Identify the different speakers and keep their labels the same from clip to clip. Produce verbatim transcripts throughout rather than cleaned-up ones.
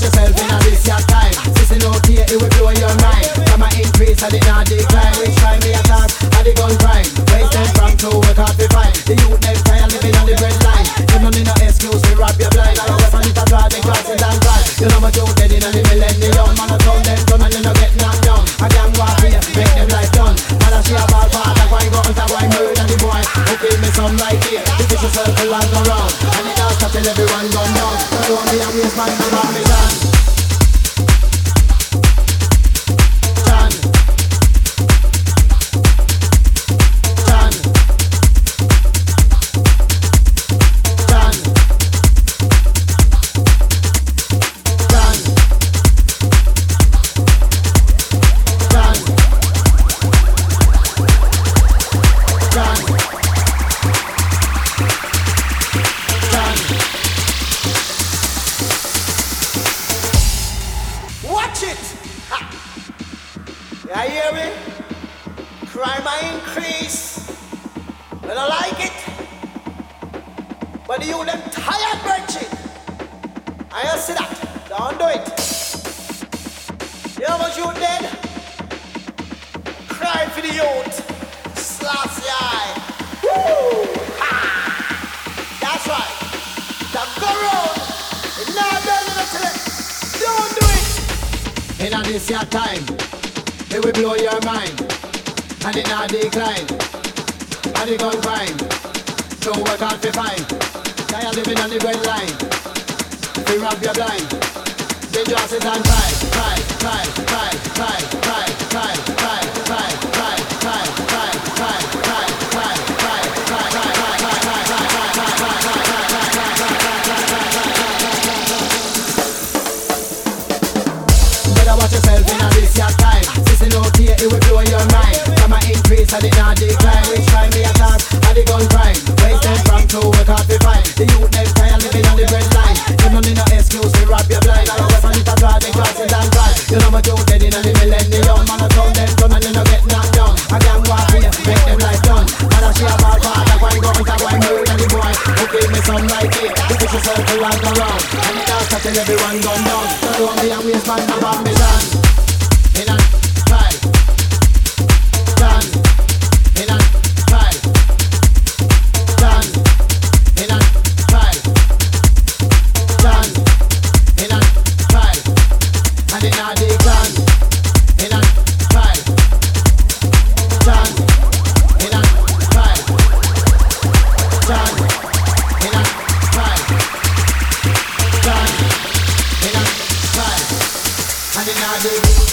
Speaker 1: yourself in a this your time. Sissy no care, it will blow your mind. Come a increase and it not decline. Which time me attack, and the gun crime. Waste them from to work hard to find. The youth them tired living on the bread line. Them no need no excuse, we wrap your blind. I was on it a draw, the glasses and dry. You know my youth dead in the millennium. Man a told them done and you no get knocked down. A gang walk here, make them life done. Man a she a ball part, a wine go out, a wine murder the boy. Okay, me some right here. The vicious circle and go round. And it all stop till everyone gone down. So don't be a waste man, no Babylon.
Speaker 2: You hear me? Crime I increase. I don't like it. But you them tired birching. I don't see that. Don't do it. You know what you did? Cry for the youth. Slash the eye. Woo! Ha! That's right. Now go round. It's not done until it. Don't do it.
Speaker 1: In a this your time. It will blow your mind, and it not decline. And it gun crime, so work hard to find. Tired living on the bread line, we rob your blind. Dangerous is on fire, fire, fire, fire, fire, fire, fire, fire, fire, fire, fire, fire, fire, fire, fire, fire, fire. Better watch yourself in a this your time. Sissy no care, it will blow your mind. Come a increase and it not decline. Which time me attack, and the gun crime. Waste them from to work hard to find. The youth them tired living on the bread line. Them no need no excuse, we wrap your blind. I was on it a draw, the glasses and dry. You know my youth dead in the millennium. Man a told them done and you no get knocked down. A gang walk here, make them life done. Man a she a ball part, a wine go out, a wine murder the boy. Okay, me some right here. The vicious circle and go round. And it all stop till everyone gone down. So don't be a waste man, no Babylon. In a five, done. In a five, done. In a five, done. In a five, and in a decline. In a five, done. In a five, done. In a five, done. In a five, and in a decline.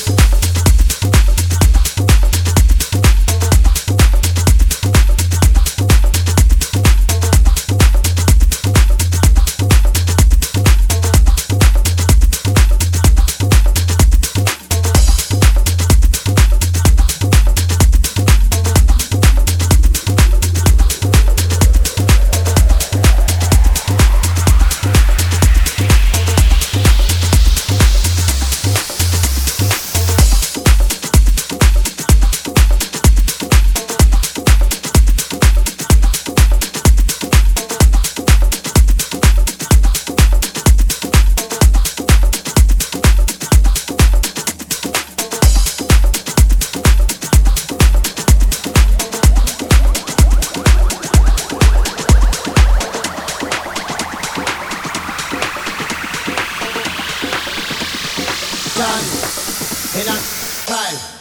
Speaker 1: In a five.